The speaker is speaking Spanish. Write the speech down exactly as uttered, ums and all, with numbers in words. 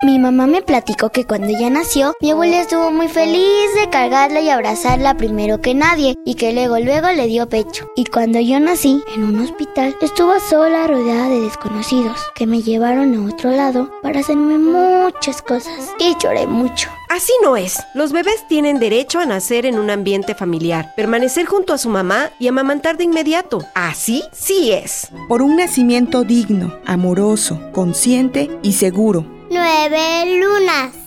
Mi mamá me platicó que cuando ella nació, mi abuela estuvo muy feliz de cargarla y abrazarla primero que nadie, y que luego luego le dio pecho. Y cuando yo nací, en un hospital, estuvo sola rodeada de desconocidos, que me llevaron a otro lado para hacerme muchas cosas, y lloré mucho. Así no es. Los bebés tienen derecho a nacer en un ambiente familiar, permanecer junto a su mamá y amamantar de inmediato. Así sí es. Por un nacimiento digno, amoroso, consciente y seguro. Nueve lunas.